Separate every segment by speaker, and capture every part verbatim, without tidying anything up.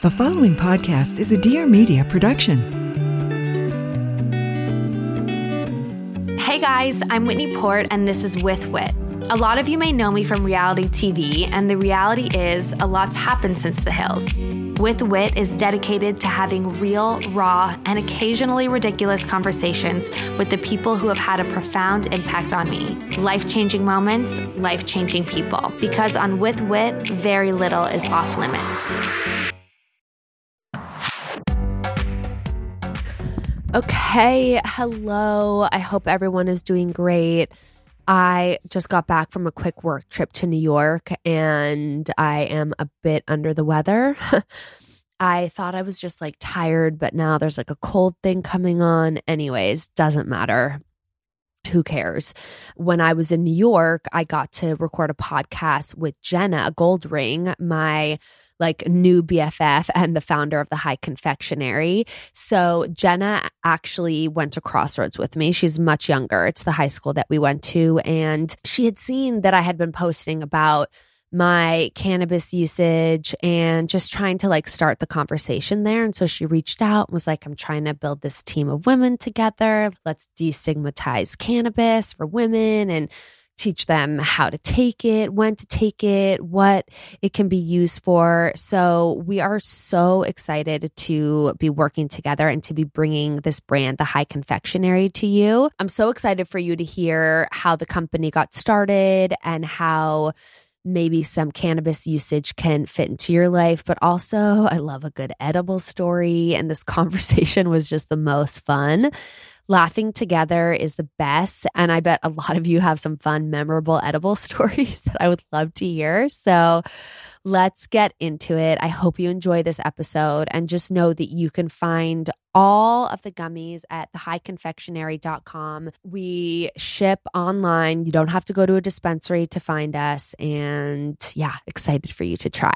Speaker 1: The following podcast is a Dear Media production.
Speaker 2: Hey guys, I'm Whitney Port, and this is With Wit. A lot of you may know me from reality T V, and the reality is a lot's happened since the hills. With Wit is dedicated to having real, raw, and occasionally ridiculous conversations with the people who have had a profound impact on me. Life-changing moments, life-changing people. Because on With Wit, very little is off limits. Okay, hello. I hope everyone is doing great. I just got back from a quick work trip to New York and I am a bit under the weather. I thought I was just like tired, but now there's like a cold thing coming on. Anyways, doesn't matter. Who cares? When I was in New York, I got to record a podcast with Jenna Goldring, my like new B F F and the founder of the High Confectionery. So Jenna actually went to Crossroads with me. She's much younger. It's the high school that we went to. And she had seen that I had been posting about my cannabis usage and just trying to like start the conversation there. And so she reached out and was like, I'm trying to build this team of women together. Let's destigmatize cannabis for women and teach them how to take it, when to take it, what it can be used for. So we are so excited to be working together and to be bringing this brand, the High Confectionery, to you. I'm so excited for you to hear how the company got started and how maybe some cannabis usage can fit into your life. But also, I love a good edible story. And this conversation was just the most fun. Laughing together is the best. And I bet a lot of you have some fun, memorable edible stories that I would love to hear. So let's get into it. I hope you enjoy this episode and just know that you can find all of the gummies at the high confectionery dot com. We ship online. You don't have to go to a dispensary to find us. And yeah, excited for you to try.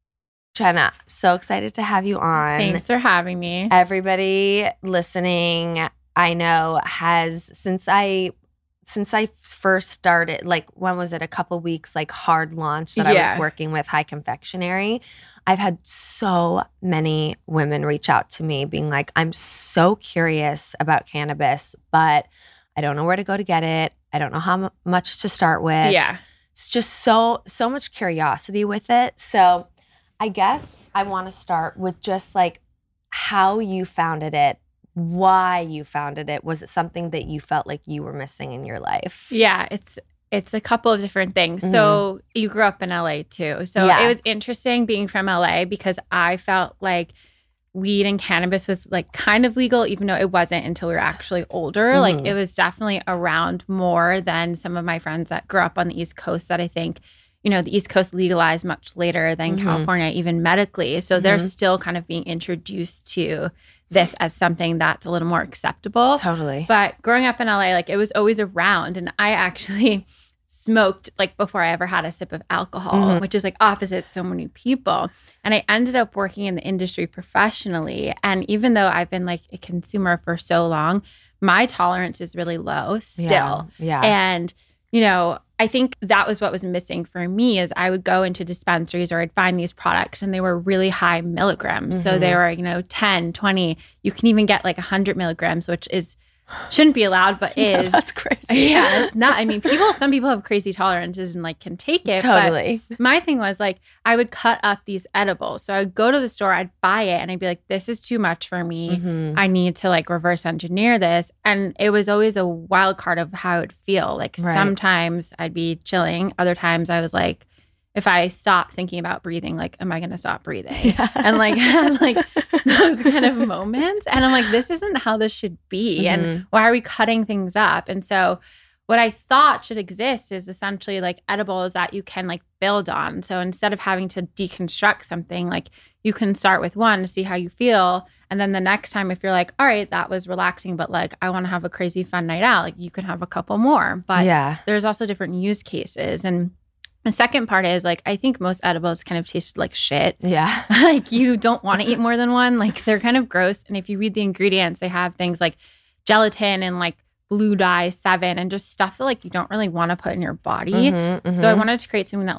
Speaker 2: Jenna, so excited to have you on.
Speaker 3: Thanks for having me.
Speaker 2: Everybody listening, I know has, since I since I first started, like when was it, a couple weeks, like hard launch that yeah. I was working with High Confectionery, I've had so many women reach out to me being like, I'm so curious about cannabis, but I don't know where to go to get it. I don't know how m- much to start with.
Speaker 3: Yeah.
Speaker 2: It's just so, so much curiosity with it. So I guess I want to start with just like how you founded it. Why you founded it. Was it something that you felt like you were missing in your life?
Speaker 3: Yeah, it's it's a couple of different things. Mm-hmm. So you grew up in L A too. So
Speaker 2: yeah.
Speaker 3: It was interesting being from L A because I felt like weed and cannabis was like kind of legal, even though it wasn't until we were actually older. Mm-hmm. Like it was definitely around more than some of my friends that grew up on the East Coast that I think, you know, the East Coast legalized much later than mm-hmm. California, even medically. So mm-hmm. they're still kind of being introduced to this as something that's a little more acceptable.
Speaker 2: Totally.
Speaker 3: But growing up in L A, like it was always around. And I actually smoked like before I ever had a sip of alcohol, mm-hmm. which is like opposite so many people. And I ended up working in the industry professionally. And even though I've been like a consumer for so long, my tolerance is really low still.
Speaker 2: Yeah. yeah.
Speaker 3: And, you know, I think that was what was missing for me is I would go into dispensaries or I'd find these products and they were really high milligrams. Mm-hmm. So they were, you know, ten, twenty. You can even get like one hundred milligrams, which is shouldn't be allowed, but is.
Speaker 2: No, that's crazy.
Speaker 3: Yeah, it's not. I mean, people, some people have crazy tolerances and like can take it.
Speaker 2: Totally.
Speaker 3: But my thing was like, I would cut up these edibles. So I would go to the store, I'd buy it and I'd be like, this is too much for me. Mm-hmm. I need to like reverse engineer this. And it was always a wild card of how it would feel. Like right. sometimes I'd be chilling. Other times I was like, if I stop thinking about breathing, like, am I going to stop breathing? Yeah. And like, like those kind of moments. And I'm like, this isn't how this should be. Mm-hmm. And why are we cutting things up? And so what I thought should exist is essentially like edibles that you can like build on. So instead of having to deconstruct something, like you can start with one to see how you feel. And then the next time, if you're like, all right, that was relaxing, but like, I want to have a crazy fun night out, like you can have a couple more. But
Speaker 2: yeah.
Speaker 3: there's also different use cases. And the second part is like, I think most edibles kind of tasted like shit.
Speaker 2: Yeah.
Speaker 3: Like you don't want to eat more than one. Like they're kind of gross. And if you read the ingredients, they have things like gelatin and like blue dye seven and just stuff that like you don't really want to put in your body. Mm-hmm, mm-hmm. So I wanted to create something that like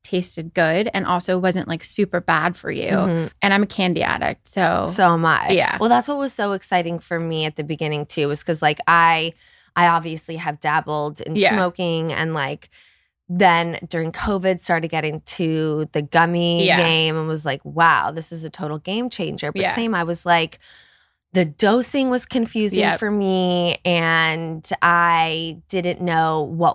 Speaker 3: tasted good and also wasn't like super bad for you. Mm-hmm. And I'm a candy addict. So,
Speaker 2: so am I.
Speaker 3: Yeah.
Speaker 2: Well, that's what was so exciting for me at the beginning too, was because like I, I obviously have dabbled in yeah. smoking and like, then during COVID started getting to the gummy yeah. game and was like, wow, this is a total game changer. But yeah. same, I was like, the dosing was confusing yep. for me, and I didn't know what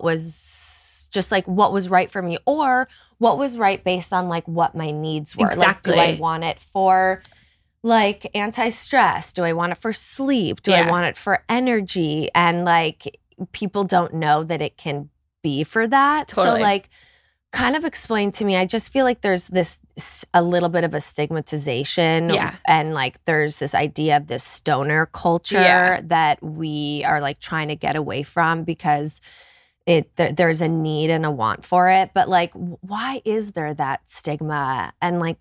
Speaker 2: was just like what was right for me or what was right based on like what my needs were.
Speaker 3: Exactly.
Speaker 2: Like, do I want it for like anti-stress? Do I want it for sleep? Do yeah. I want it for energy? And like people don't know that it can be for that.
Speaker 3: Totally.
Speaker 2: So like kind of explain to me, I just feel like there's this a little bit of a stigmatization
Speaker 3: yeah.
Speaker 2: and like there's this idea of this stoner culture
Speaker 3: yeah.
Speaker 2: that we are like trying to get away from because it there, there's a need and a want for it. But like why is there that stigma and like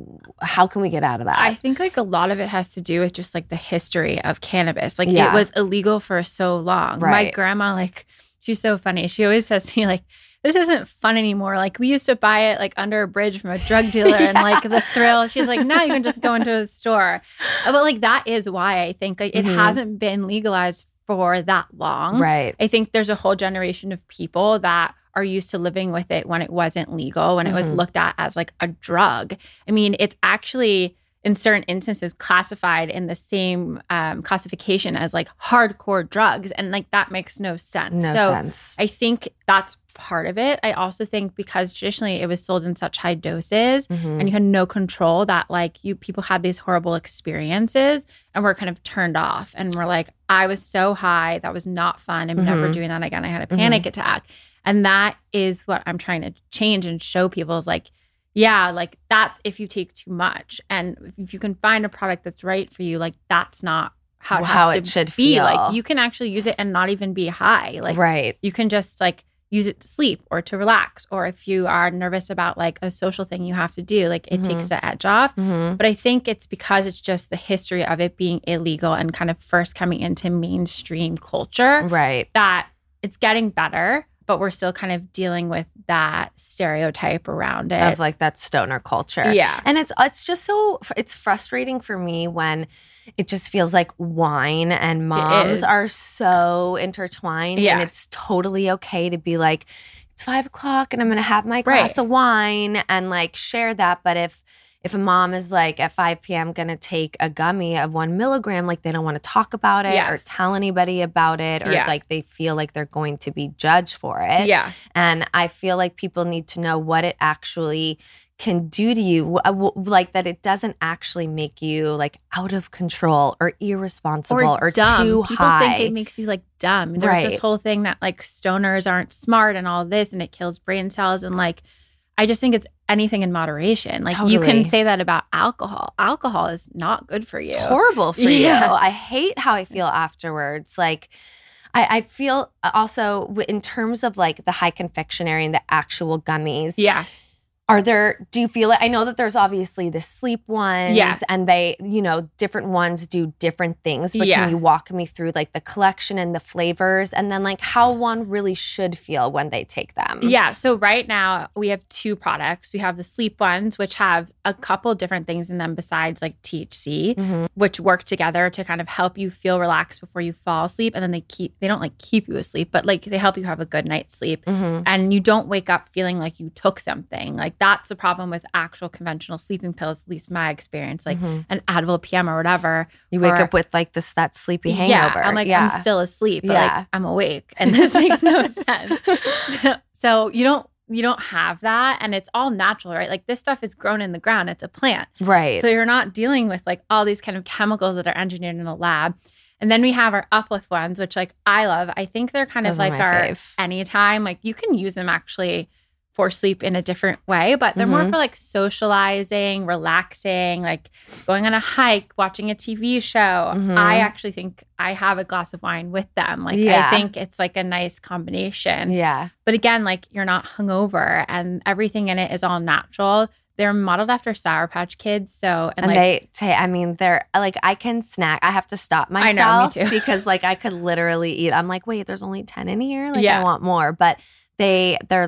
Speaker 2: how can we get out of that?
Speaker 3: I think like a lot of it has to do with just like the history of cannabis. Like
Speaker 2: yeah.
Speaker 3: it was illegal for so long.
Speaker 2: Right.
Speaker 3: My grandma, like she's so funny. She always says to me like, this isn't fun anymore. Like we used to buy it like under a bridge from a drug dealer and like the thrill. She's like, now you can just go into a store. But like that is why I think like it mm-hmm. hasn't been legalized for that long.
Speaker 2: Right.
Speaker 3: I think there's a whole generation of people that are used to living with it when it wasn't legal, when mm-hmm. it was looked at as like a drug. I mean, it's actually in certain instances classified in the same um, classification as like hardcore drugs. And like that makes no sense.
Speaker 2: No
Speaker 3: so
Speaker 2: sense.
Speaker 3: I think that's part of it. I also think because traditionally it was sold in such high doses mm-hmm. and you had no control that like you people had these horrible experiences and were kind of turned off and were like, I was so high. That was not fun. I'm mm-hmm. never doing that again. I had a panic mm-hmm. attack. And that is what I'm trying to change and show people is like, yeah, like that's if you take too much. And if you can find a product that's right for you, like that's not how it,
Speaker 2: how
Speaker 3: has
Speaker 2: it
Speaker 3: to
Speaker 2: should
Speaker 3: be.
Speaker 2: feel.
Speaker 3: Like you can actually use it and not even be high. Like
Speaker 2: right.
Speaker 3: you can just like use it to sleep or to relax. Or if you are nervous about like a social thing you have to do, like it mm-hmm. takes the edge off.
Speaker 2: Mm-hmm.
Speaker 3: But I think it's because it's just the history of it being illegal and kind of first coming into mainstream culture.
Speaker 2: Right.
Speaker 3: That it's getting better. But we're still kind of dealing with that stereotype around it.
Speaker 2: Of like that stoner culture.
Speaker 3: Yeah.
Speaker 2: And it's it's just so, it's frustrating for me when it just feels like wine and moms are so intertwined.
Speaker 3: Yeah.
Speaker 2: And it's totally okay to be like, it's five o'clock and I'm going to have my glass
Speaker 3: right.
Speaker 2: of wine and like share that. But if If a mom is like at five p.m. going to take a gummy of one milligram, like they don't want to talk about it
Speaker 3: yes.
Speaker 2: or tell anybody about it or
Speaker 3: yeah.
Speaker 2: like they feel like they're going to be judged for it.
Speaker 3: Yeah.
Speaker 2: And I feel like people need to know what it actually can do to you, like that it doesn't actually make you like out of control or irresponsible or,
Speaker 3: or dumb.
Speaker 2: too
Speaker 3: People
Speaker 2: high.
Speaker 3: think it makes you like dumb. There's
Speaker 2: right.
Speaker 3: this whole thing that like stoners aren't smart and all this and it kills brain cells and like I just think it's anything in moderation. Like
Speaker 2: totally.
Speaker 3: You can say that about alcohol. Alcohol is not good for you.
Speaker 2: It's horrible for
Speaker 3: yeah.
Speaker 2: you. I hate how I feel afterwards. Like I, I feel also in terms of like the high confectionery and the actual gummies.
Speaker 3: Yeah.
Speaker 2: Are there, do you feel it? I know that there's obviously the sleep ones
Speaker 3: yeah.
Speaker 2: and they, you know, different ones do different things, but
Speaker 3: yeah.
Speaker 2: can you walk me through like the collection and the flavors and then like how one really should feel when they take them?
Speaker 3: Yeah. So right now we have two products. We have the sleep ones, which have a couple different things in them besides like T H C, mm-hmm. which work together to kind of help you feel relaxed before you fall asleep. And then they keep, they don't like keep you asleep, but like they help you have a good night's sleep.
Speaker 2: Mm-hmm.
Speaker 3: And you don't wake up feeling like you took something. Like that's the problem with actual conventional sleeping pills, at least my experience, like mm-hmm. an Advil P M or whatever.
Speaker 2: You wake
Speaker 3: or,
Speaker 2: up with like this, that sleepy hangover.
Speaker 3: Yeah, I'm like,
Speaker 2: yeah.
Speaker 3: I'm still asleep, but
Speaker 2: yeah.
Speaker 3: like I'm awake and this makes no sense. So, so you don't, you don't have that and it's all natural, right? Like this stuff is grown in the ground. It's a plant.
Speaker 2: Right.
Speaker 3: So you're not dealing with like all these kind of chemicals that are engineered in a lab. And then we have our Uplift ones, which like I love. I think they're kind
Speaker 2: Those
Speaker 3: of like our
Speaker 2: fave.
Speaker 3: anytime. Like you can use them actually for sleep in a different way, but they're mm-hmm. more for like socializing, relaxing, like going on a hike, watching a T V show. Mm-hmm. I actually think I have a glass of wine with them. Like
Speaker 2: yeah.
Speaker 3: I think it's like a nice combination.
Speaker 2: Yeah.
Speaker 3: But again, like you're not hungover and everything in it is all natural. They're modeled after Sour Patch Kids. So, and,
Speaker 2: and
Speaker 3: like,
Speaker 2: they say, I mean, they're like, I can snack. I have to stop myself.
Speaker 3: I know, me too.
Speaker 2: Because like I could literally eat. I'm like, wait, there's only ten in here. Like
Speaker 3: yeah.
Speaker 2: I want more. But they, they're like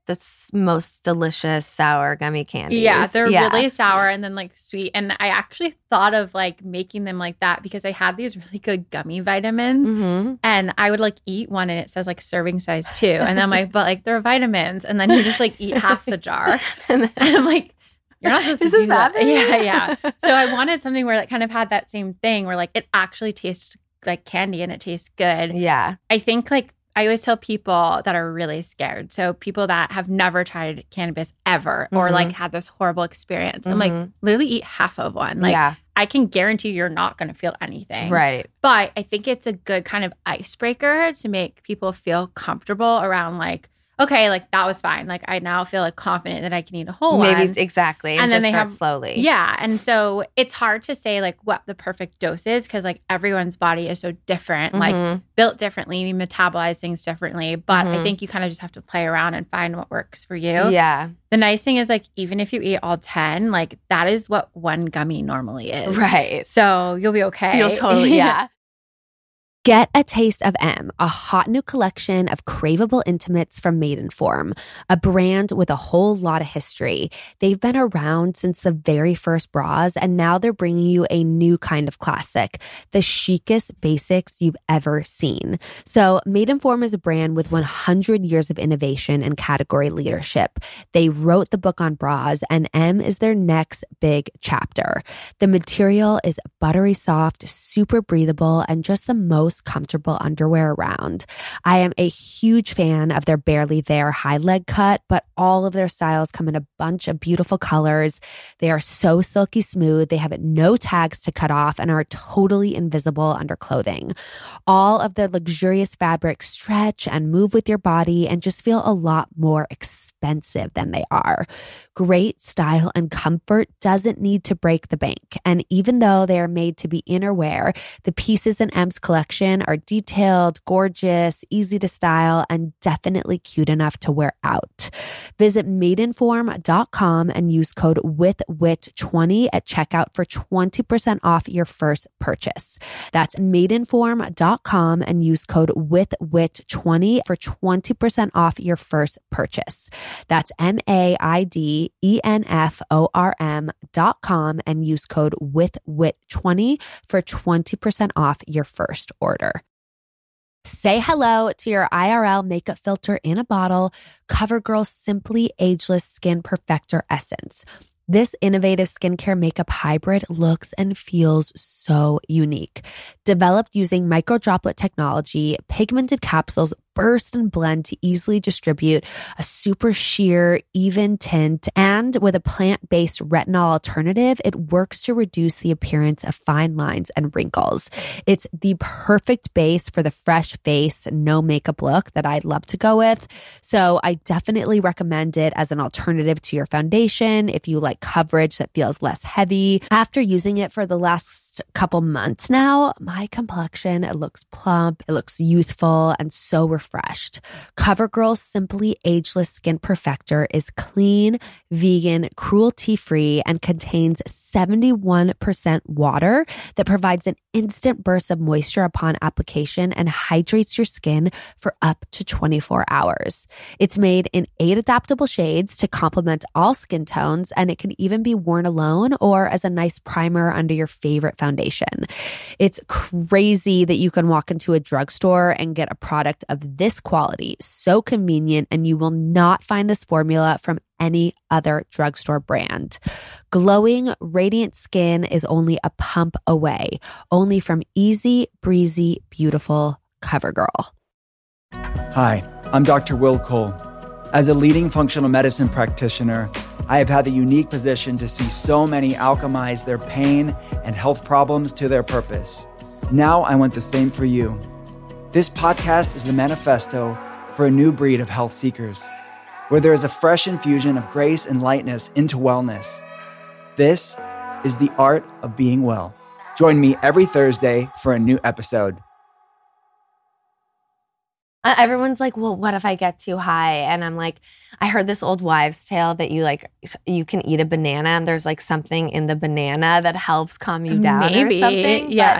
Speaker 2: the s- most delicious sour gummy candies.
Speaker 3: Yeah, they're
Speaker 2: yeah.
Speaker 3: really sour and then like sweet. And I actually thought of like making them like that because I had these really good gummy vitamins
Speaker 2: Mm-hmm.
Speaker 3: and I would like eat one and it says like serving size two. And then I'm like, but like they're vitamins. And then you just like eat half the jar. And I'm like, you're not supposed
Speaker 2: This
Speaker 3: to
Speaker 2: is
Speaker 3: do
Speaker 2: bad
Speaker 3: that.
Speaker 2: for you?
Speaker 3: Yeah, yeah. So I wanted something where that kind of had that same thing where like it actually tastes like candy and it tastes good.
Speaker 2: Yeah.
Speaker 3: I think like I always tell people that are really scared. So people that have never tried cannabis ever or
Speaker 2: Mhm.
Speaker 3: like had this horrible experience. I'm like,
Speaker 2: Mhm.
Speaker 3: literally eat half of one. Like
Speaker 2: yeah.
Speaker 3: I can guarantee you're not going to feel anything.
Speaker 2: Right.
Speaker 3: But I think it's a good kind of icebreaker to make people feel comfortable around like, okay, like that was fine. Like I now feel like confident that I can eat a whole
Speaker 2: Maybe
Speaker 3: one.
Speaker 2: exactly. And,
Speaker 3: And
Speaker 2: just
Speaker 3: then they
Speaker 2: start
Speaker 3: have-
Speaker 2: slowly.
Speaker 3: Yeah. And so it's hard to say like what the perfect dose is because like everyone's body is so different, like
Speaker 2: Mhm.
Speaker 3: built differently, we metabolize things differently. But I
Speaker 2: Mhm.
Speaker 3: think you kind of just have to play around and find what works for you.
Speaker 2: Yeah.
Speaker 3: The nice thing is like even if you eat all ten, like that is what one gummy normally is.
Speaker 2: Right.
Speaker 3: So you'll be okay.
Speaker 2: You'll totally, yeah. Get a taste of M, a hot new collection of craveable intimates from Maidenform, a brand with a whole lot of history. They've been around since the very first bras, and now they're bringing you a new kind of classic, the chicest basics you've ever seen. So Maidenform is a brand with one hundred years of innovation and category leadership. They wrote the book on bras, and M is their next big chapter. The material is buttery soft, super breathable, and just the most comfortable underwear around. I am a huge fan of their Barely There high leg cut, but all of their styles come in a bunch of beautiful colors. They are so silky smooth. They have no tags to cut off and are totally invisible under clothing. All of the luxurious fabrics stretch and move with your body and just feel a lot more expensive than they are. Great style and comfort doesn't need to break the bank. And even though they are made to be inner wear, the pieces in M's collection are detailed, gorgeous, easy to style, and definitely cute enough to wear out. Visit maidenform dot com and use code with wit twenty at checkout for twenty percent off your first purchase. That's maidenform dot com and use code with wit twenty for twenty percent off your first purchase. That's M A I D E N F O R M dot com and use code with wit twenty for twenty percent off your first order. Say hello to your I R L makeup filter in a bottle, CoverGirl Simply Ageless Skin Perfector Essence. This innovative skincare makeup hybrid looks and feels so unique. Developed using microdroplet technology, pigmented capsules burst and blend to easily distribute a super sheer, even tint, and with a plant-based retinol alternative, it works to reduce the appearance of fine lines and wrinkles. It's the perfect base for the fresh face, no makeup look that I'd love to go with. So I definitely recommend it as an alternative to your foundation if you like coverage that feels less heavy. After using it for the last couple months now, my complexion, it looks plump, it looks youthful, and so refreshed. CoverGirl Simply Ageless Skin Perfector is clean, vegan, cruelty-free, and contains seventy-one percent water that provides an instant burst of moisture upon application and hydrates your skin for up to twenty-four hours. It's made in eight adaptable shades to complement all skin tones, and it can even be worn alone or as a nice primer under your favorite foundation. It's crazy that you can walk into a drugstore and get a product of this quality, so convenient, and you will not find this formula from any other drugstore brand. Glowing, radiant skin is only a pump away, only from easy, breezy, beautiful CoverGirl.
Speaker 4: Hi, I'm Doctor Will Cole. As a leading functional medicine practitioner, I have had the unique position to see so many alchemize their pain and health problems to their purpose. Now I want the same for you. This podcast is the manifesto for a new breed of health seekers, where there is a fresh infusion of grace and lightness into wellness. This is the art of being well. Join me every Thursday for a new episode.
Speaker 2: Everyone's like, well, what if I get too high? And I'm like, I heard this old wives' tale that you like, you can eat a banana and there's like something in the banana that helps calm you down
Speaker 3: Maybe,
Speaker 2: or something.
Speaker 3: yeah.
Speaker 2: But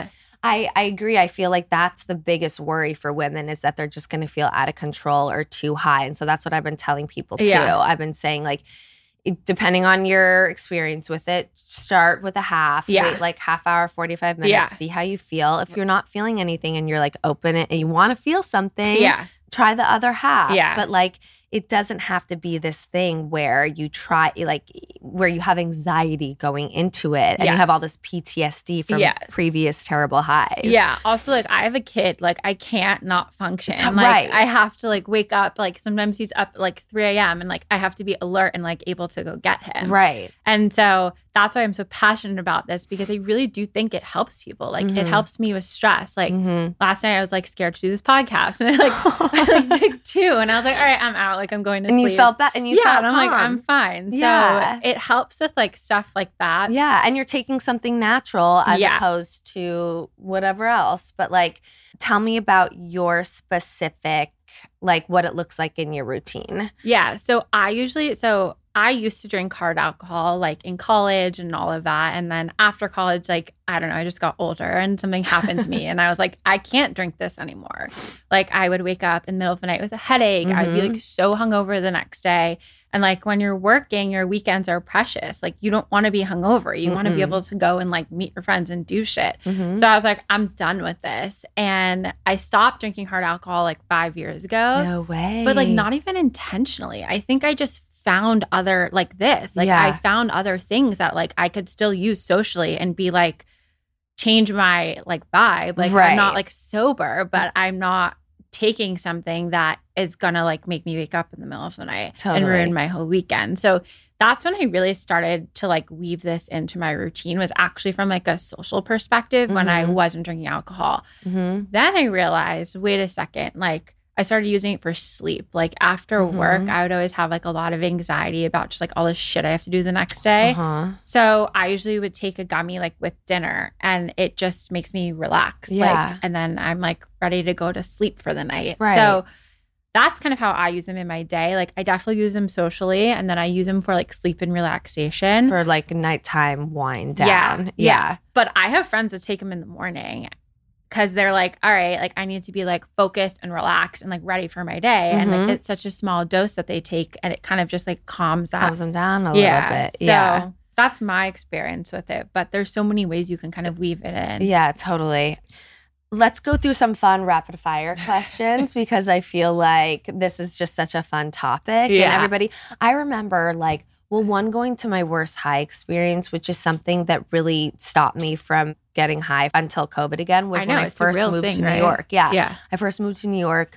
Speaker 5: I, I agree. I feel like that's the biggest worry for women is that they're just going to feel out of control or too high. And so that's what I've been telling people too.
Speaker 3: Yeah.
Speaker 5: I've been saying like, it, depending on your experience with it, start with a half,
Speaker 3: Yeah.
Speaker 5: wait like half hour, forty-five minutes,
Speaker 3: Yeah.
Speaker 5: see how you feel. If you're not feeling anything and you're like open it and you want to feel something,
Speaker 3: Yeah.
Speaker 5: try the other half.
Speaker 3: Yeah.
Speaker 5: But like, it doesn't have to be this thing where you try, like, where you have anxiety going into it and
Speaker 3: Yes.
Speaker 5: you have all this P T S D from
Speaker 3: Yes.
Speaker 5: previous terrible highs.
Speaker 3: Yeah. Also, like, I have a kid. Like, I can't not function.
Speaker 5: T-
Speaker 3: Like,
Speaker 5: right.
Speaker 3: I have to, like, wake up. Like, sometimes he's up at, like, three a.m. and, like, I have to be alert and, like, able to go get him.
Speaker 5: Right.
Speaker 3: And so that's why I'm so passionate about this because I really do think it helps people. Like,
Speaker 5: Mhm.
Speaker 3: it helps me with stress. Like,
Speaker 5: Mhm.
Speaker 3: last night I was, like, scared to do this podcast. And I, like, I, like, took two. And I was like, all right, I'm out. Like, I'm going to
Speaker 5: And
Speaker 3: sleep.
Speaker 5: you felt that, and you
Speaker 3: yeah,
Speaker 5: felt
Speaker 3: and I'm like,
Speaker 5: calm.
Speaker 3: I'm fine. So
Speaker 5: Yeah.
Speaker 3: it helps with like stuff like that.
Speaker 5: Yeah, and you're taking something natural as
Speaker 3: Yeah.
Speaker 5: opposed to whatever else. But like, tell me about your specific, like what it looks like in your routine.
Speaker 3: Yeah. So I usually, so I used to drink hard alcohol like in college and all of that. And then after college, like, I don't know, I just got older and something happened to me. And I was like, I can't drink this anymore. Like, I would wake up in the middle of the night with a headache. I'd be like so hungover the next day. And like, when you're working, your weekends are precious. Like, you don't want to be hungover. You want to be
Speaker 5: Mm-mm.
Speaker 3: able to go and like meet your friends and do shit.
Speaker 5: Mhm.
Speaker 3: So I was like, I'm done with this. And I stopped drinking hard alcohol like five years ago.
Speaker 5: No way.
Speaker 3: But like not even intentionally. I think I just found other like this. Like
Speaker 5: Yeah.
Speaker 3: I found other things that like I could still use socially and be like change my like vibe. Like
Speaker 5: Right.
Speaker 3: I'm not like sober, but I'm not taking something that is gonna like make me wake up in the middle of the night
Speaker 5: Totally.
Speaker 3: and ruin my whole weekend. So that's when I really started to like weave this into my routine was actually from like a social perspective when I
Speaker 5: Mhm.
Speaker 3: wasn't drinking alcohol.
Speaker 5: Mhm.
Speaker 3: Then I realized, wait a second, like I started using it for sleep. Like after
Speaker 5: Mhm.
Speaker 3: work, I would always have like a lot of anxiety about just like all the shit I have to do the next day.
Speaker 5: Uh-huh.
Speaker 3: So I usually would take a gummy like with dinner and it just makes me relax.
Speaker 5: Yeah.
Speaker 3: Like, and then I'm like ready to go to sleep for the night.
Speaker 5: Right.
Speaker 3: So that's kind of how I use them in my day. Like I definitely use them socially and then I use them for like sleep and relaxation.
Speaker 5: For like nighttime wind
Speaker 3: Yeah,
Speaker 5: down.
Speaker 3: yeah. But I have friends that take them in the morning because they're like, all right, like I need to be like focused and relaxed and like ready for my day. And
Speaker 5: Mhm.
Speaker 3: like it's such a small dose that they take and it kind of just like calms that.
Speaker 5: Calms them down a
Speaker 3: yeah.
Speaker 5: little bit.
Speaker 3: So
Speaker 5: Yeah.
Speaker 3: that's my experience with it. But there's so many ways you can kind of weave it in.
Speaker 5: Yeah, totally. Let's go through some fun rapid fire questions because I feel like this is just such a fun topic. And
Speaker 3: Yeah.
Speaker 5: everybody, I remember like, well, one, going to my worst high experience, which is something that really stopped me from getting high until COVID again, was
Speaker 3: I know,
Speaker 5: when I
Speaker 3: it's a
Speaker 5: first
Speaker 3: real
Speaker 5: moved
Speaker 3: thing,
Speaker 5: to
Speaker 3: right?
Speaker 5: New York. Yeah.
Speaker 3: Yeah.
Speaker 5: I first moved to New York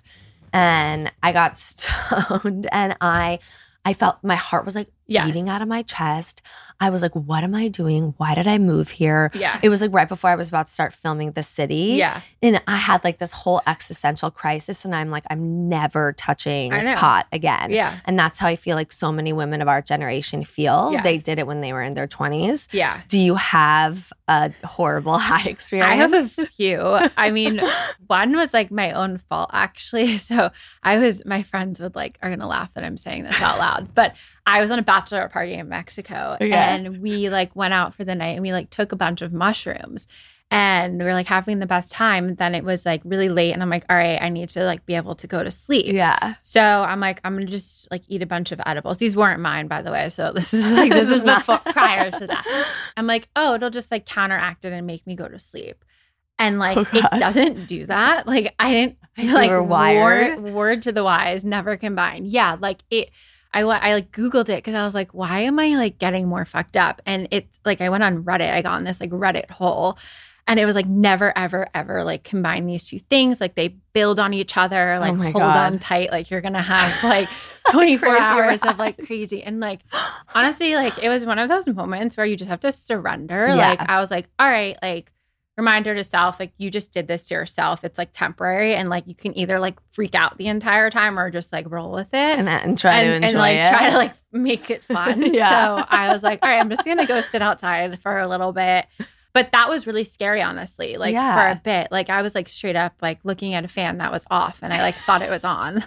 Speaker 5: and I got stoned and I I felt my heart was like
Speaker 3: Yes.
Speaker 5: beating out of my chest. I was like, what am I doing? Why did I move here?
Speaker 3: Yeah.
Speaker 5: It was like right before I was about to start filming The City.
Speaker 3: Yeah.
Speaker 5: And I had like this whole existential crisis and I'm like, I'm never touching
Speaker 3: I know.
Speaker 5: pot again.
Speaker 3: Yeah.
Speaker 5: And that's how I feel like so many women of our generation feel.
Speaker 3: Yes.
Speaker 5: They did it when they were in their twenties.
Speaker 3: Yeah.
Speaker 5: Do you have a horrible high experience?
Speaker 3: I have a few. I mean, one was like my own fault actually. So I was, my friends would like, are going to laugh that I'm saying this out loud, but I was on a bachelor party in Mexico
Speaker 5: Yeah.
Speaker 3: and we like went out for the night and we like took a bunch of mushrooms and we were like having the best time. Then it was like really late and I'm like, all right, I need to like be able to go to sleep.
Speaker 5: Yeah.
Speaker 3: So I'm like, I'm gonna just like eat a bunch of edibles. These weren't mine, by the way. So this is like this is before prior to that. I'm like, oh, it'll just like counteract it and make me go to sleep. And like
Speaker 5: Oh,
Speaker 3: it
Speaker 5: God.
Speaker 3: doesn't do that. Like I didn't
Speaker 5: You
Speaker 3: like
Speaker 5: were wired?
Speaker 3: Word, word to the wise, never combined. Yeah, like it. I went, I like Googled it because I was like, why am I like getting more fucked up? And it's like I went on Reddit. I got on this like Reddit hole. And it was like never, ever, ever like combine these two things. Like they build on each other, like
Speaker 5: Oh my
Speaker 3: hold
Speaker 5: God.
Speaker 3: on tight. Like you're going to have like twenty-four
Speaker 5: Crazy
Speaker 3: hours
Speaker 5: ride.
Speaker 3: of like crazy. And like, honestly, like it was one of those moments where you just have to surrender.
Speaker 5: Yeah.
Speaker 3: Like I was like, all right, like reminder to self, like you just did this to yourself. It's like temporary. And like you can either like freak out the entire time or just like roll with it.
Speaker 5: And, and try
Speaker 3: and,
Speaker 5: to enjoy
Speaker 3: and like
Speaker 5: it.
Speaker 3: try to like make it fun.
Speaker 5: Yeah.
Speaker 3: So I was like, all right, I'm just gonna go sit outside for a little bit. But that was really scary, honestly. Like
Speaker 5: Yeah.
Speaker 3: for a bit, like I was like straight up like looking at a fan that was off, and I like thought it was on.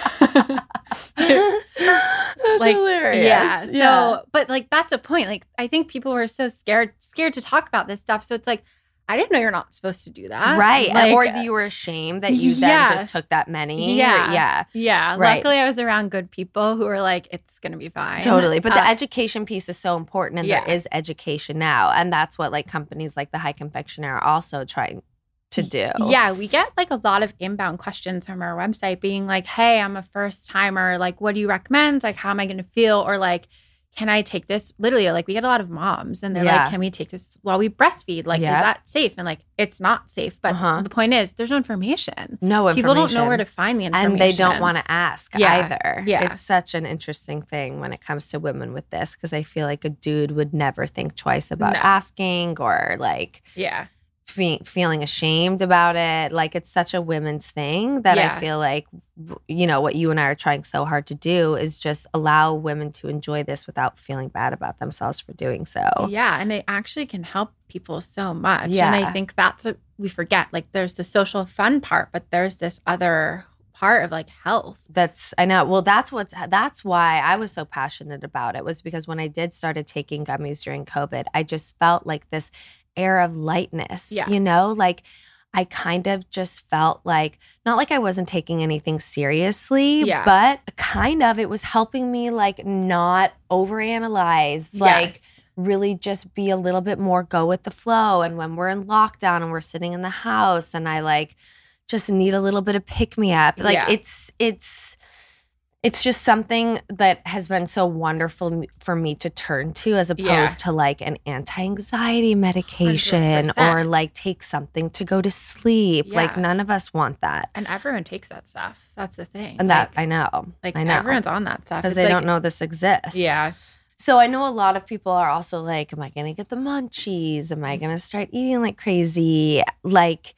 Speaker 5: That's
Speaker 3: like
Speaker 5: hilarious.
Speaker 3: yeah. So, but like that's a point. Like I think people were so scared scared to talk about this stuff. So it's like I didn't know you're not supposed to do that.
Speaker 5: Right.
Speaker 3: Like,
Speaker 5: or you were ashamed that you
Speaker 3: yeah.
Speaker 5: then just took that many.
Speaker 3: Yeah.
Speaker 5: Or, yeah.
Speaker 3: Yeah.
Speaker 5: Right.
Speaker 3: Luckily, I was around good people who were like, it's going to be fine.
Speaker 5: Totally. But the
Speaker 3: Uh,
Speaker 5: education piece is so important, and
Speaker 3: yeah.
Speaker 5: there is education now. And that's what like companies like the High Confectioner are also trying to do.
Speaker 3: Yeah, we get like a lot of inbound questions from our website being like, hey, I'm a first timer. Like, what do you recommend? Like, how am I going to feel? Or like, can I take this? Literally, like we get a lot of moms and they're
Speaker 5: Yeah.
Speaker 3: like, can we take this while we breastfeed? Like,
Speaker 5: Yeah.
Speaker 3: is that safe? And like, it's not safe. But
Speaker 5: Uh-huh.
Speaker 3: the point is, there's no information.
Speaker 5: No information.
Speaker 3: People don't know where to find the information.
Speaker 5: And they don't want to ask
Speaker 3: Yeah.
Speaker 5: either.
Speaker 3: Yeah.
Speaker 5: It's such an interesting thing when it comes to women with this, because I feel like a dude would never think twice about
Speaker 3: No.
Speaker 5: asking or like
Speaker 3: Yeah.
Speaker 5: fe- feeling ashamed about it. Like it's such a women's thing that
Speaker 3: Yeah.
Speaker 5: I feel like, you know, what you and I are trying so hard to do is just allow women to enjoy this without feeling bad about themselves for doing so.
Speaker 3: Yeah. And it actually can help people so much.
Speaker 5: Yeah.
Speaker 3: And I think that's what we forget. Like, there's the social fun part, but there's this other part of like health.
Speaker 5: That's I know. Well, that's what's that's why I was so passionate about it, was because when I did started taking gummies during COVID, I just felt like this air of lightness.
Speaker 3: Yeah.
Speaker 5: You know, like I kind of just felt like, not like I wasn't taking anything seriously,
Speaker 3: Yeah.
Speaker 5: but kind of it was helping me like not overanalyze, like
Speaker 3: Yes.
Speaker 5: really just be a little bit more go with the flow. And when we're in lockdown and we're sitting in the house and I like just need a little bit of pick me up. Like
Speaker 3: Yeah.
Speaker 5: it's it's it's just something that has been so wonderful m- for me to turn to, as opposed
Speaker 3: Yeah.
Speaker 5: to like an anti-anxiety medication
Speaker 3: one hundred percent.
Speaker 5: or like take something to go to sleep. Like
Speaker 3: Yeah.
Speaker 5: none of us want that.
Speaker 3: And everyone takes that stuff. That's the thing.
Speaker 5: And that
Speaker 3: like,
Speaker 5: I know.
Speaker 3: like
Speaker 5: I know.
Speaker 3: everyone's on that stuff.
Speaker 5: Because
Speaker 3: It's
Speaker 5: they
Speaker 3: like-
Speaker 5: don't know this exists.
Speaker 3: Yeah.
Speaker 5: So I know a lot of people are also like, am I going to get the munchies? Am I going to start eating like crazy? Like,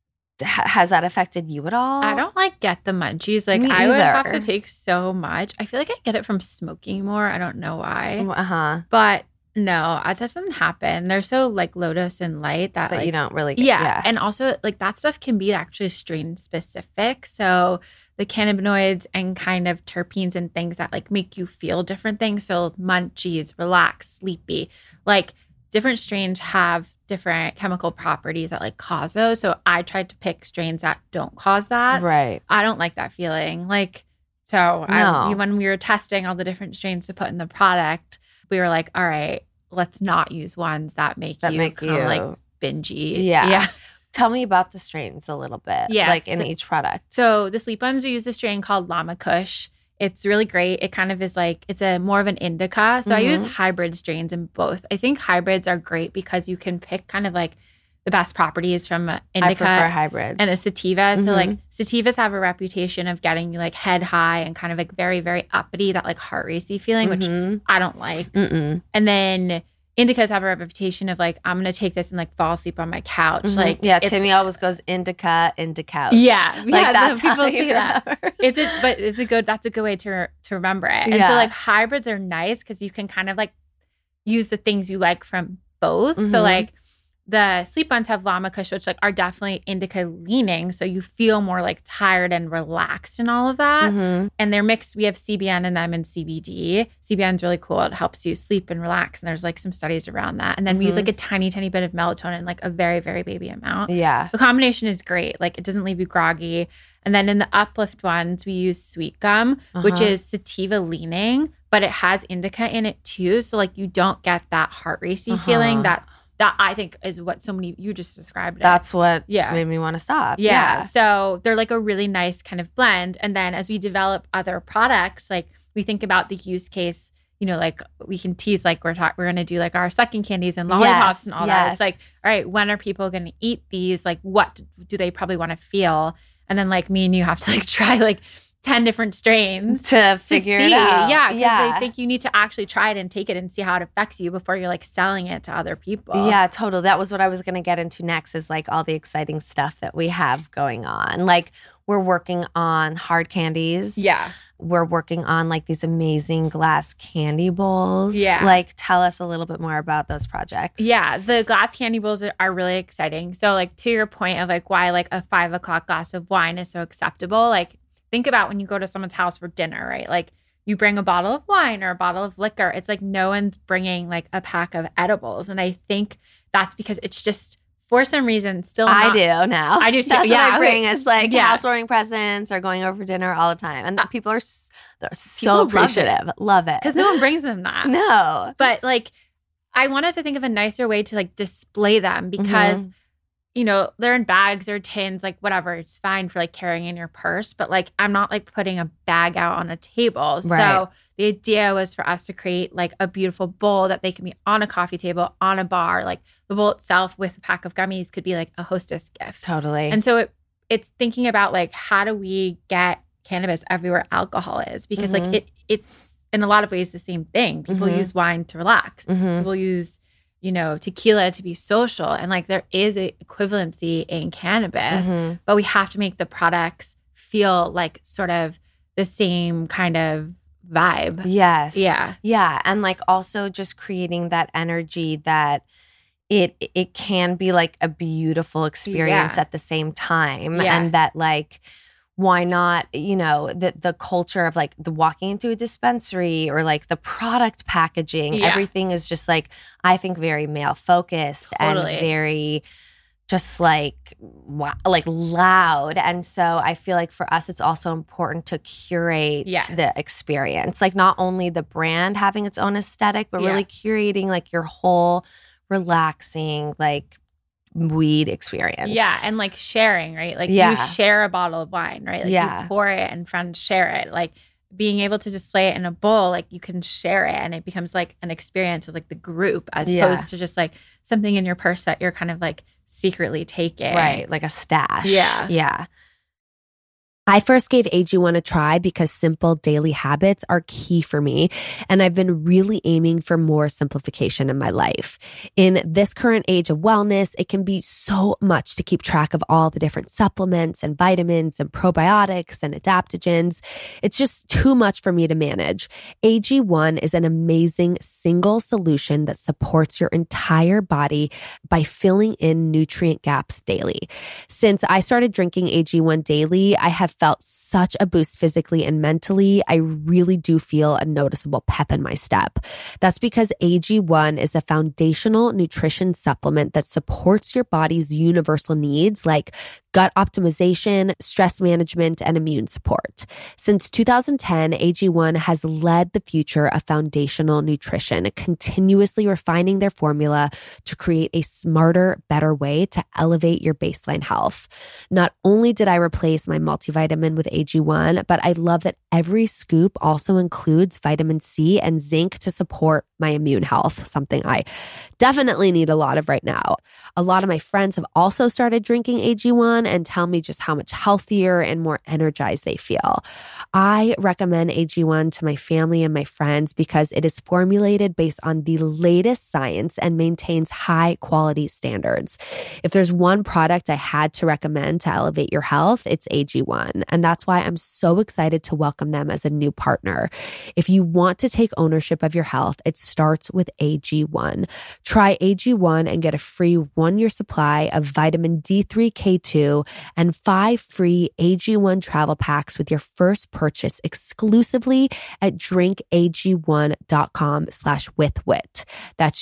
Speaker 5: ha- has that affected you at all?
Speaker 3: I don't like get the munchies. Like
Speaker 5: Me
Speaker 3: I would have
Speaker 5: either.
Speaker 3: to take so much. I feel like I get it from smoking more. I don't know why.
Speaker 5: Uh huh.
Speaker 3: But no, that doesn't happen. They're so like low dose and light that,
Speaker 5: That
Speaker 3: like
Speaker 5: you don't really get.
Speaker 3: yeah.
Speaker 5: Yeah.
Speaker 3: And also like that stuff can be actually strain specific. So the cannabinoids and kind of terpenes and things that like make you feel different things. So munchies, relax, sleepy, like different strains have different chemical properties that like cause those. So I tried to pick strains that don't cause that.
Speaker 5: Right.
Speaker 3: I don't like that feeling. Like, so I,
Speaker 5: No.
Speaker 3: when we were testing all the different strains to put in the product, we were like, all right, let's not use ones that make
Speaker 5: That
Speaker 3: you
Speaker 5: make
Speaker 3: kind
Speaker 5: you.
Speaker 3: of like bingey.
Speaker 5: Yeah.
Speaker 3: Yeah.
Speaker 5: Tell me about the strains a little bit.
Speaker 3: Yes.
Speaker 5: Like in each product.
Speaker 3: So the sleep ones, we use a strain called Llama Kush. It's really great. It kind of is like, it's a more of an indica. So I use
Speaker 5: Mhm.
Speaker 3: hybrid strains in both. I think hybrids are great because you can pick kind of like the best properties from an
Speaker 5: I
Speaker 3: indica
Speaker 5: prefer hybrids.
Speaker 3: and a sativa. So
Speaker 5: Mhm.
Speaker 3: like sativas have a reputation of getting you like head high and kind of like very, very uppity, that like heart racy feeling, which
Speaker 5: Mhm.
Speaker 3: I don't like.
Speaker 5: Mm-mm.
Speaker 3: And then indicas have a reputation of like, I'm going to take this and like fall asleep on my couch.
Speaker 5: Mhm.
Speaker 3: Like,
Speaker 5: yeah,
Speaker 3: it's-
Speaker 5: Timmy always goes indica, into couch.
Speaker 3: Yeah,
Speaker 5: like
Speaker 3: yeah,
Speaker 5: that's
Speaker 3: the people
Speaker 5: how he
Speaker 3: say that.
Speaker 5: remembers.
Speaker 3: It's a, but it's a good, that's a good way to to remember it. And
Speaker 5: Yeah.
Speaker 3: so like hybrids are nice because you can kind of like use the things you like from both.
Speaker 5: Mhm.
Speaker 3: So like the sleep ones have Llama Kush, which like are definitely indica leaning. So you feel more like tired and relaxed and all of that.
Speaker 5: Mhm.
Speaker 3: And they're mixed. We have C B N in them and C B D. C B N is really cool. It helps you sleep and relax. And there's like some studies around that. And then we use
Speaker 5: Mhm.
Speaker 3: like a tiny, tiny bit of melatonin, like a very, very baby amount.
Speaker 5: Yeah.
Speaker 3: The combination is great. Like it doesn't leave you groggy. And then in the uplift ones, we use sweet gum, which
Speaker 5: Uh-huh.
Speaker 3: is sativa leaning, but it has indica in it too. So like you don't get that heart racy
Speaker 5: Uh-huh.
Speaker 3: feeling. That's that I think is what so many you just described. It.
Speaker 5: That's what
Speaker 3: Yeah.
Speaker 5: made me want to stop.
Speaker 3: Yeah. So they're like a really nice kind of blend. And then as we develop other products, like we think about the use case, you know, like we can tease, like we're talking, we're going to do like our sucking candies and lollipops
Speaker 5: Yes,
Speaker 3: and all that. It's
Speaker 5: yes.
Speaker 3: like, all right, when are people going to eat these? Like, what do they probably want to feel? And then like me and you have to like try like ten different strains
Speaker 5: To
Speaker 3: to
Speaker 5: figure
Speaker 3: see.
Speaker 5: it out.
Speaker 3: Yeah. Because
Speaker 5: Yeah.
Speaker 3: I think you need to actually try it and take it and see how it affects you before you're like selling it to other people.
Speaker 5: Yeah, totally. That was what I was going to get into next, is like all the exciting stuff that we have going on. Like we're working on hard candies.
Speaker 3: Yeah.
Speaker 5: We're working on like these amazing glass candy bowls.
Speaker 3: Yeah.
Speaker 5: Like tell us a little bit more about those projects.
Speaker 3: Yeah, the glass candy bowls are, are really exciting. So, like to your point of like why like a five o'clock glass of wine is so acceptable. Like think about when you go to someone's house for dinner, right? Like you bring a bottle of wine or a bottle of liquor. It's like no one's bringing like a pack of edibles, and I think that's because it's just for some reason, still
Speaker 5: I
Speaker 3: not,
Speaker 5: do now.
Speaker 3: I do too.
Speaker 5: That's
Speaker 3: yeah,
Speaker 5: what I bring is like
Speaker 3: yeah.
Speaker 5: housewarming presents or going over for dinner all the time. And the people are s- they're so
Speaker 3: People love
Speaker 5: appreciative. Love it.
Speaker 3: because no one brings them that.
Speaker 5: No.
Speaker 3: But like, I wanted to think of a nicer way to like display them because,
Speaker 5: Mhm.
Speaker 3: you know, they're in bags or tins, like whatever. It's fine for like carrying in your purse, but like I'm not like putting a bag out on a table.
Speaker 5: Right.
Speaker 3: So the idea was for us to create like a beautiful bowl that they can be on a coffee table, on a bar. Like the bowl itself with a pack of gummies could be like a hostess gift.
Speaker 5: Totally.
Speaker 3: And so it, it's thinking about like, how do we get cannabis everywhere alcohol is? Because
Speaker 5: Mhm.
Speaker 3: like it it's in a lot of ways the same thing. People
Speaker 5: Mhm.
Speaker 3: use wine to relax.
Speaker 5: Mhm.
Speaker 3: People use, you know, tequila to be social. And like there is a equivalency in cannabis,
Speaker 5: Mhm.
Speaker 3: but we have to make the products feel like sort of the same kind of vibe.
Speaker 5: Yes.
Speaker 3: Yeah.
Speaker 5: Yeah. And like also just creating that energy that it it can be like a beautiful experience
Speaker 3: Yeah.
Speaker 5: at the same time.
Speaker 3: Yeah.
Speaker 5: And that like why not, you know, the the culture of like the walking into a dispensary or like the product packaging,
Speaker 3: Yeah.
Speaker 5: everything is just like, I think very male focused
Speaker 3: Totally.
Speaker 5: and very just like wow, like loud. And so I feel like for us, it's also important to curate
Speaker 3: Yes.
Speaker 5: the experience. Like not only the brand having its own aesthetic, but
Speaker 3: Yeah.
Speaker 5: really curating like your whole relaxing, like weed experience.
Speaker 3: Yeah, and like sharing, right? Like
Speaker 5: Yeah.
Speaker 3: you share a bottle of wine, right? Like
Speaker 5: Yeah.
Speaker 3: you pour it and friends share it. Like being able to display it in a bowl, like you can share it and it becomes like an experience with like the group as
Speaker 5: Yeah.
Speaker 3: opposed to just like something in your purse that you're kind of like secretly taking.
Speaker 5: Right. Like a stash.
Speaker 3: Yeah.
Speaker 5: Yeah.
Speaker 2: I first gave A G one a try because simple daily habits are key for me, and I've been really aiming for more simplification in my life. In this current age of wellness, it can be so much to keep track of all the different supplements and vitamins and probiotics and adaptogens. It's just too much for me to manage. A G one is an amazing single solution that supports your entire body by filling in nutrient gaps daily. Since I started drinking A G one daily, I have felt such a boost physically and mentally. I really do feel a noticeable pep in my step. That's because A G one is a foundational nutrition supplement that supports your body's universal needs like gut optimization, stress management, and immune support. Since two thousand ten, A G one has led the future of foundational nutrition, continuously refining their formula to create a smarter, better way to elevate your baseline health. Not only did I replace my multivitamin with A G one, but I love that every scoop also includes vitamin C and zinc to support my immune health, something I definitely need a lot of right now. A lot of my friends have also started drinking A G one and tell me just how much healthier and more energized they feel. I recommend A G one to my family and my friends because it is formulated based on the latest science and maintains high quality standards. If there's one product I had to recommend to elevate your health, it's A G one. And that's why I'm so excited to welcome them as a new partner. If you want to take ownership of your health, it starts with A G one. Try A G one and get a free one-year supply of vitamin D three K two and five free A G one travel packs with your first purchase exclusively at drinkag1.com slash withwit. That's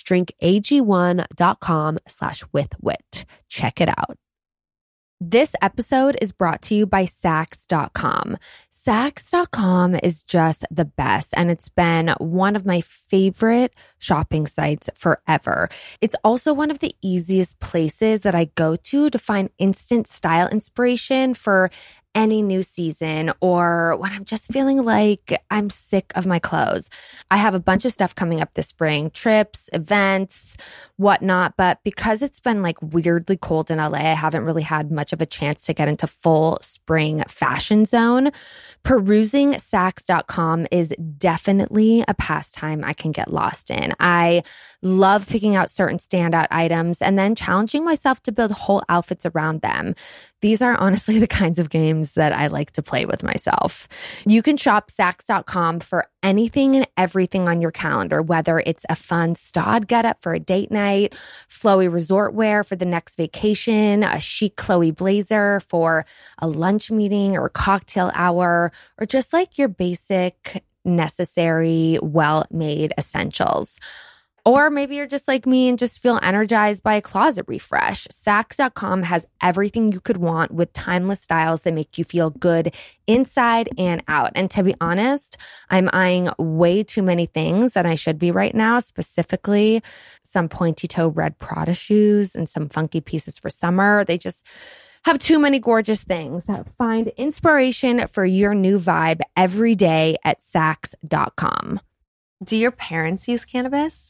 Speaker 2: drinkag1.com slash withwit. Check it out. This episode is brought to you by Saks dot com. Saks dot com is just the best, and it's been one of my favorite shopping sites forever. It's also one of the easiest places that I go to to find instant style inspiration for any new season or when I'm just feeling like I'm sick of my clothes. I have a bunch of stuff coming up this spring, trips, events, whatnot. But because it's been like weirdly cold in L A, I haven't really had much of a chance to get into full spring fashion zone. Perusing Saks dot com is definitely a pastime I can get lost in. I love picking out certain standout items and then challenging myself to build whole outfits around them. These are honestly the kinds of games that I like to play with myself. You can shop Saks dot com for anything and everything on your calendar, whether it's a fun stod getup for a date night, flowy resort wear for the next vacation, a chic Chloe blazer for a lunch meeting or cocktail hour, or just like your basic, necessary, well-made essentials. Or maybe you're just like me and just feel energized by a closet refresh. Saks dot com has everything you could want with timeless styles that make you feel good inside and out. And to be honest, I'm eyeing way too many things than I should be right now, specifically some pointy toe red Prada shoes and some funky pieces for summer. They just have too many gorgeous things. Find inspiration for your new vibe every day at Saks dot com.
Speaker 5: Do your parents use cannabis?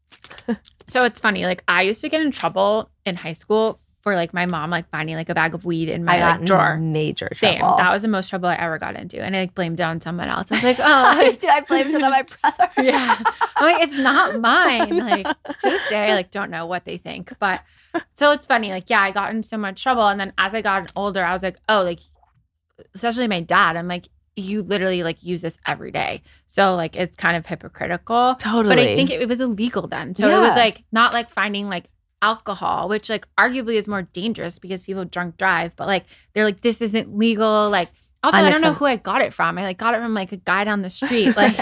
Speaker 3: So it's funny. Like I used to get in trouble in high school for like my mom like finding like a bag of weed in my
Speaker 5: I got
Speaker 3: like, drawer.
Speaker 5: Major
Speaker 3: Same.
Speaker 5: trouble.
Speaker 3: That was the most trouble I ever got into, and I like blamed it on someone else. I was like, oh,
Speaker 5: I blamed it on my brother.
Speaker 3: yeah. I'm like, it's not mine. Like to this day, I like don't know what they think. But so it's funny. Like yeah, I got in so much trouble, and then as I got older, I was like, oh, like especially my dad. I'm like, you literally like use this every day. So like it's kind of hypocritical.
Speaker 5: Totally.
Speaker 3: But I think it, it was illegal then. So
Speaker 5: Yeah.
Speaker 3: it was like not like finding like alcohol, which like arguably is more dangerous because people drunk drive. But like they're like, this isn't legal. Like also, I don't know who I got it from. I like got it from like a guy down the street. Like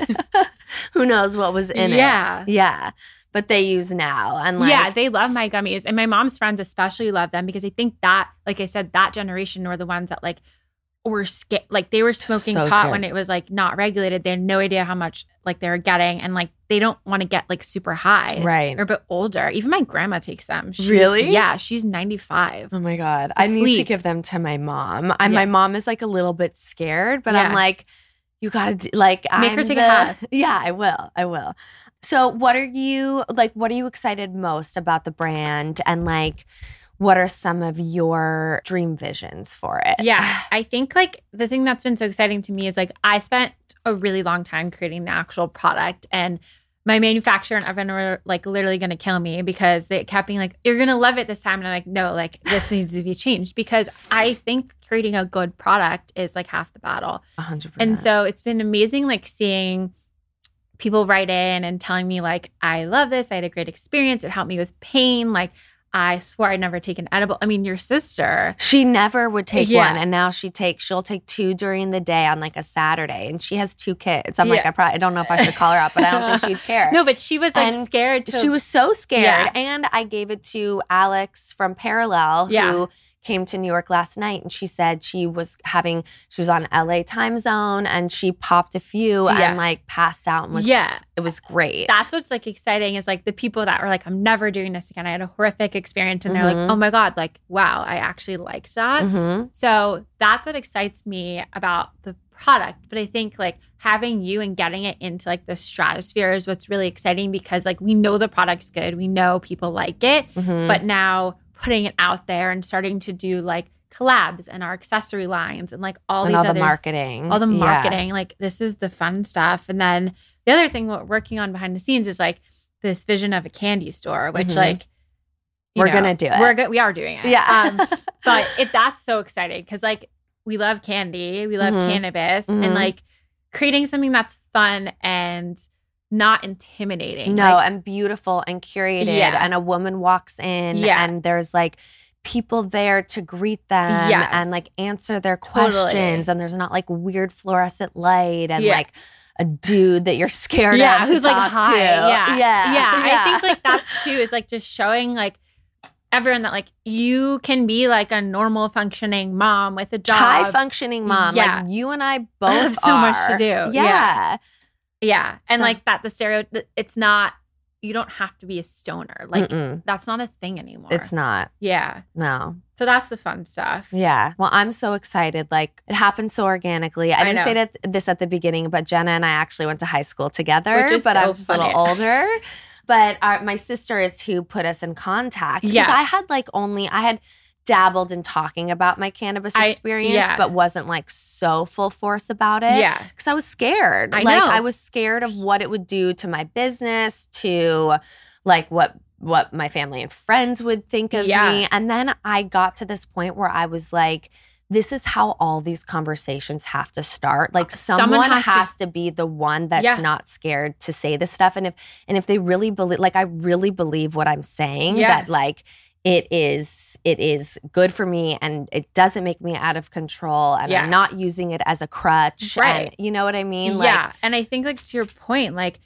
Speaker 5: who knows what was in
Speaker 3: yeah.
Speaker 5: it. Yeah. But they use now. And like
Speaker 3: yeah, they love my gummies. And my mom's friends especially love them because I think that, like I said, that generation were the ones that like were scared, like they were smoking
Speaker 5: So
Speaker 3: pot
Speaker 5: scared.
Speaker 3: when it was like not regulated. They had no idea how much like they were getting, and like they don't want to get like super high,
Speaker 5: Right.
Speaker 3: Or a bit older. Even my grandma takes them. She's,
Speaker 5: Really?
Speaker 3: Yeah, she's ninety-five.
Speaker 5: Oh my God. I need to
Speaker 3: sleep.
Speaker 5: give them to my mom. I,
Speaker 3: Yeah.
Speaker 5: My mom is like a little bit scared, but
Speaker 3: Yeah.
Speaker 5: I'm like, you got to do, like,
Speaker 3: Make her
Speaker 5: I'm
Speaker 3: take a
Speaker 5: the-
Speaker 3: half.
Speaker 5: Yeah, I will. I will. So what are you, like, what are you excited most about the brand? And like, what are some of your dream visions for it?
Speaker 3: Yeah, I think like the thing that's been so exciting to me is like I spent a really long time creating the actual product, and my manufacturer and everyone were like literally going to kill me because they kept being like, you're going to love it this time. And I'm like, no, like this needs to be changed because I think creating a good product is like half the battle.
Speaker 5: one hundred percent.
Speaker 3: And so it's been amazing like seeing people write in and telling me like, I love this. I had a great experience. It helped me with pain. Like I swore I'd never take an edible. I mean, your sister.
Speaker 5: She never would take
Speaker 3: Yeah.
Speaker 5: one, and now she takes. She'll take two during the day on like a Saturday, and she has two kids. I'm like,
Speaker 3: Yeah.
Speaker 5: I probably I don't know if I should call her out, but I don't think she'd care.
Speaker 3: No, but she was like
Speaker 5: And
Speaker 3: scared to.
Speaker 5: She was so scared,
Speaker 3: Yeah.
Speaker 5: and I gave it to Alex from Parallel,
Speaker 3: Yeah.
Speaker 5: who came to New York last night, and she said she was having. She was on L A time zone, and she popped a few
Speaker 3: Yeah.
Speaker 5: and like passed out and was.
Speaker 3: Yeah.
Speaker 5: It was great.
Speaker 3: That's what's like exciting is like the people that were like, I'm never doing this again. I had a horrific experience. And they're
Speaker 5: Mhm.
Speaker 3: like, oh my God, like, wow, I actually liked that.
Speaker 5: Mhm.
Speaker 3: So that's what excites me about the product. But I think like having you and getting it into like the stratosphere is what's really exciting because like we know the product's good. We know people like it.
Speaker 5: Mhm.
Speaker 3: But now putting it out there and starting to do like collabs and our accessory lines and like all
Speaker 5: and
Speaker 3: these
Speaker 5: all
Speaker 3: other
Speaker 5: the marketing,
Speaker 3: all the
Speaker 5: Yeah.
Speaker 3: marketing. Like this is the fun stuff. And then the other thing we're working on behind the scenes is like this vision of a candy store, which
Speaker 5: Mhm.
Speaker 3: like you
Speaker 5: We're
Speaker 3: know,
Speaker 5: gonna do it.
Speaker 3: We're go- we are doing it.
Speaker 5: Yeah.
Speaker 3: Um, but it that's so exciting because like we love candy, we love
Speaker 5: Mhm.
Speaker 3: cannabis,
Speaker 5: Mhm.
Speaker 3: and like creating something that's fun and not intimidating.
Speaker 5: No,
Speaker 3: Like,
Speaker 5: and beautiful and curated.
Speaker 3: Yeah.
Speaker 5: And a woman walks in
Speaker 3: Yeah.
Speaker 5: and there's like people there to greet them
Speaker 3: Yes.
Speaker 5: and like answer their
Speaker 3: Totally.
Speaker 5: questions. And there's not like weird fluorescent light and
Speaker 3: Yeah.
Speaker 5: like a dude that you're scared
Speaker 3: yeah,
Speaker 5: of. to
Speaker 3: who's like
Speaker 5: talk
Speaker 3: hi.
Speaker 5: to.
Speaker 3: Yeah.
Speaker 5: Yeah.
Speaker 3: Yeah. I think like that's too is like just showing like everyone that like you can be like a normal functioning mom with a job.
Speaker 5: high functioning mom.
Speaker 3: Yeah.
Speaker 5: Like you and I both
Speaker 3: have so much to
Speaker 5: are.
Speaker 3: do.
Speaker 5: Yeah.
Speaker 3: Yeah. Yeah. And
Speaker 5: So-
Speaker 3: like that, the stereo, it's not, you don't have to be a stoner. Like
Speaker 5: Mm-mm.
Speaker 3: that's not a thing anymore.
Speaker 5: It's not.
Speaker 3: Yeah.
Speaker 5: No.
Speaker 3: So that's the fun stuff.
Speaker 5: Yeah. Well, I'm so excited. Like it happened so organically. I,
Speaker 3: I
Speaker 5: didn't
Speaker 3: know.
Speaker 5: say that this at the beginning, but Jenna and I actually went to high school together,
Speaker 3: Which is
Speaker 5: but
Speaker 3: so
Speaker 5: I'm just a
Speaker 3: funny.
Speaker 5: little older. But our, my sister is who put us in contact. Because
Speaker 3: Yeah.
Speaker 5: I had like only, I had dabbled in talking about my cannabis
Speaker 3: I-
Speaker 5: experience,
Speaker 3: yeah.
Speaker 5: but wasn't like so full force about it.
Speaker 3: Yeah.
Speaker 5: Because I was scared.
Speaker 3: I
Speaker 5: like
Speaker 3: know.
Speaker 5: I was scared of what it would do to my business, to like what what my family and friends would think of
Speaker 3: Yeah.
Speaker 5: me. And then I got to this point where I was like, this is how all these conversations have to start. Like someone,
Speaker 3: Someone
Speaker 5: has,
Speaker 3: has
Speaker 5: to, be the one that's
Speaker 3: Yeah.
Speaker 5: not scared to say this stuff. And if and if they really believe, like I really believe what I'm saying,
Speaker 3: Yeah.
Speaker 5: that like it is it is good for me and it doesn't make me out of control and
Speaker 3: Yeah.
Speaker 5: I'm not using it as a crutch.
Speaker 3: Right.
Speaker 5: And you know what I mean?
Speaker 3: yeah. And I think like to your point, like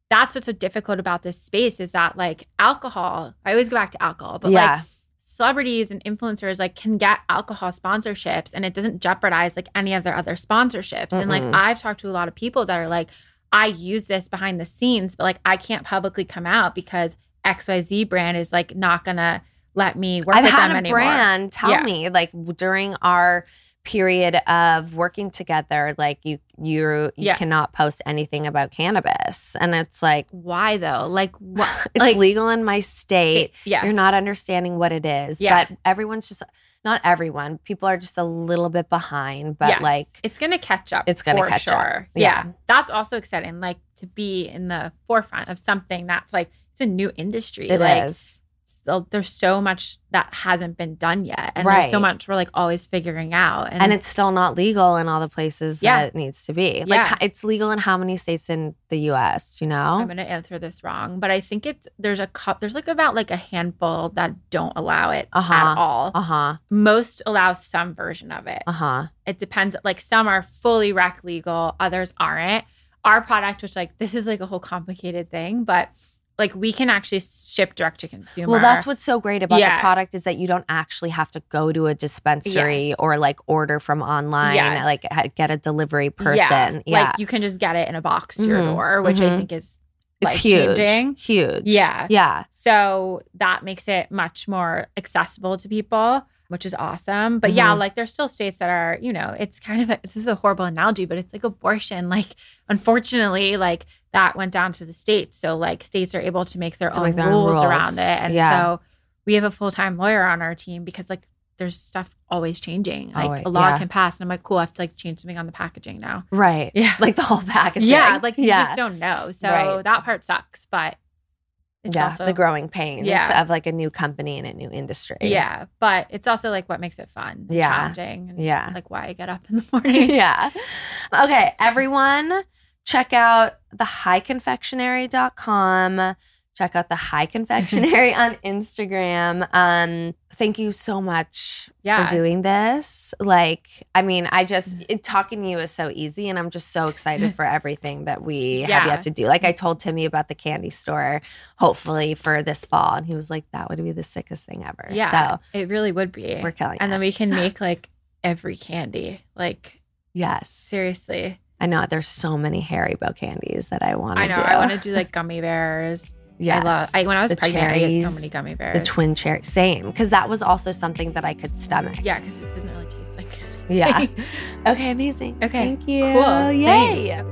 Speaker 3: that's what's so difficult about this space is that like alcohol, I always go back to alcohol, but
Speaker 5: Yeah.
Speaker 3: like celebrities and influencers like can get alcohol sponsorships and it doesn't jeopardize like any of their other sponsorships. Mm-mm. And like I've talked to a lot of people that are like, I use this behind the scenes, but like I can't publicly come out because X Y Z brand is like not gonna let me work
Speaker 5: I've
Speaker 3: with
Speaker 5: had
Speaker 3: them
Speaker 5: a
Speaker 3: anymore.
Speaker 5: brand tell
Speaker 3: Yeah.
Speaker 5: me like during our period of working together, like you you you
Speaker 3: Yeah.
Speaker 5: cannot post anything about cannabis, and it's like
Speaker 3: Why though? Like what?
Speaker 5: it's
Speaker 3: like,
Speaker 5: legal in my state.
Speaker 3: it- yeah.
Speaker 5: You're not understanding what it is,
Speaker 3: Yeah.
Speaker 5: but everyone's just not everyone. People are just a little bit behind, but
Speaker 3: Yes.
Speaker 5: like
Speaker 3: it's gonna catch up.
Speaker 5: It's gonna
Speaker 3: for
Speaker 5: catch up.
Speaker 3: sure.
Speaker 5: Yeah.
Speaker 3: Yeah. That's also exciting. Like to be in the forefront of something that's like it's a new industry.
Speaker 5: it
Speaker 3: like,
Speaker 5: is.
Speaker 3: Still, there's so much that hasn't been done yet, and
Speaker 5: Right.
Speaker 3: there's so much we're like always figuring out. And,
Speaker 5: And it's still not legal in all the places
Speaker 3: Yeah.
Speaker 5: that it needs to be. Like
Speaker 3: Yeah.
Speaker 5: h- it's legal in how many states in the U S, you know?
Speaker 3: I'm gonna answer this wrong, but I think it's there's a cup. There's like about like a handful that don't allow it
Speaker 5: Uh-huh.
Speaker 3: at all.
Speaker 5: Uh-huh.
Speaker 3: Most allow some version of it.
Speaker 5: Uh-huh.
Speaker 3: It depends. Like some are fully rec legal, others aren't. Our product, which like this is like a whole complicated thing, but like we can actually ship direct to consumer.
Speaker 5: Well, that's what's so great about
Speaker 3: Yeah.
Speaker 5: the product is that you don't actually have to go to a dispensary
Speaker 3: Yes.
Speaker 5: or like order from online,
Speaker 3: Yes.
Speaker 5: like ha- get a delivery person.
Speaker 3: Yeah.
Speaker 5: Yeah.
Speaker 3: Like you can just get it in a box to your
Speaker 5: Mhm.
Speaker 3: door, which I
Speaker 5: Mhm.
Speaker 3: think is
Speaker 5: it's huge.
Speaker 3: life-changing.
Speaker 5: Huge.
Speaker 3: Yeah.
Speaker 5: Yeah.
Speaker 3: So that makes it much more accessible to people, which is awesome. But yeah,
Speaker 5: Mhm.
Speaker 3: like there's still states that are, you know, it's kind of a, this is a horrible analogy, but it's like abortion. Like unfortunately, like that went down to the states. So like states are able to make their,
Speaker 5: To
Speaker 3: own,
Speaker 5: make their own
Speaker 3: rules
Speaker 5: rules.
Speaker 3: around it. And
Speaker 5: Yeah.
Speaker 3: so we have a full-time lawyer on our team because like there's stuff always changing. Like
Speaker 5: Always,
Speaker 3: a law
Speaker 5: yeah.
Speaker 3: can pass and I'm like, cool, I have to like change something on the packaging now.
Speaker 5: Right.
Speaker 3: Yeah.
Speaker 5: Like the whole packaging.
Speaker 3: Yeah. Like you
Speaker 5: yeah.
Speaker 3: just don't know. So
Speaker 5: Right.
Speaker 3: that part sucks, but it's
Speaker 5: yeah.
Speaker 3: also
Speaker 5: the growing pains
Speaker 3: Yeah.
Speaker 5: of like a new company and a new industry.
Speaker 3: Yeah, but it's also like what makes it fun, and
Speaker 5: Yeah.
Speaker 3: challenging, and
Speaker 5: Yeah.
Speaker 3: like why I get up in the morning.
Speaker 5: yeah. Okay, everyone, check out the high confectionery dot com. Check out the High Confectionery on Instagram. Um, thank you so much
Speaker 3: Yeah.
Speaker 5: for doing this. Like, I mean, I just it, talking to you is so easy, and I'm just so excited for everything that we have
Speaker 3: Yeah.
Speaker 5: yet to do. Like, I told Timmy about the candy store, hopefully for this fall, and he was like, "That would be the sickest thing ever."
Speaker 3: Yeah,
Speaker 5: So
Speaker 3: it really would be.
Speaker 5: we're killing
Speaker 3: and
Speaker 5: it.
Speaker 3: then we can make like every candy. Like
Speaker 5: yes,
Speaker 3: seriously,
Speaker 5: I know there's so many Haribo candies that I want
Speaker 3: I
Speaker 5: to
Speaker 3: know
Speaker 5: do.
Speaker 3: I want to do like gummy bears.
Speaker 5: Yes.
Speaker 3: I love. I, when I was
Speaker 5: The
Speaker 3: pregnant, I ate so
Speaker 5: cherries,
Speaker 3: many gummy bears.
Speaker 5: The twin cherry, same, because that was also something that I could stomach.
Speaker 3: Yeah, because it doesn't really taste like good.
Speaker 5: Yeah. Okay, amazing.
Speaker 3: Okay,
Speaker 5: Thank you.
Speaker 3: cool.
Speaker 5: Yay.
Speaker 3: Thanks.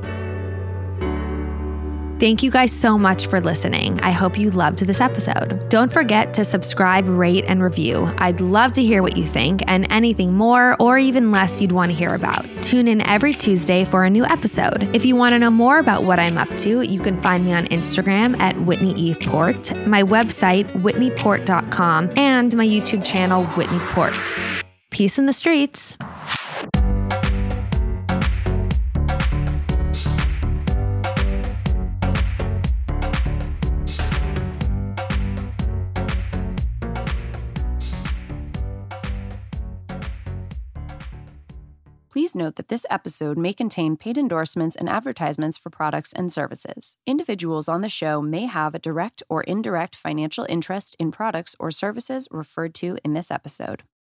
Speaker 2: Thank you guys so much for listening. I hope you loved this episode. Don't forget to subscribe, rate, and review. I'd love to hear what you think and anything more or even less you'd want to hear about. Tune in every Tuesday for a new episode. If you want to know more about what I'm up to, you can find me on Instagram at Whitney Eve Port, my website, whitney port dot com, and my YouTube channel, Whitney Port. Peace in the streets.
Speaker 6: Please note that this episode may contain paid endorsements and advertisements for products and services. Individuals on the show may have a direct or indirect financial interest in products or services referred to in this episode.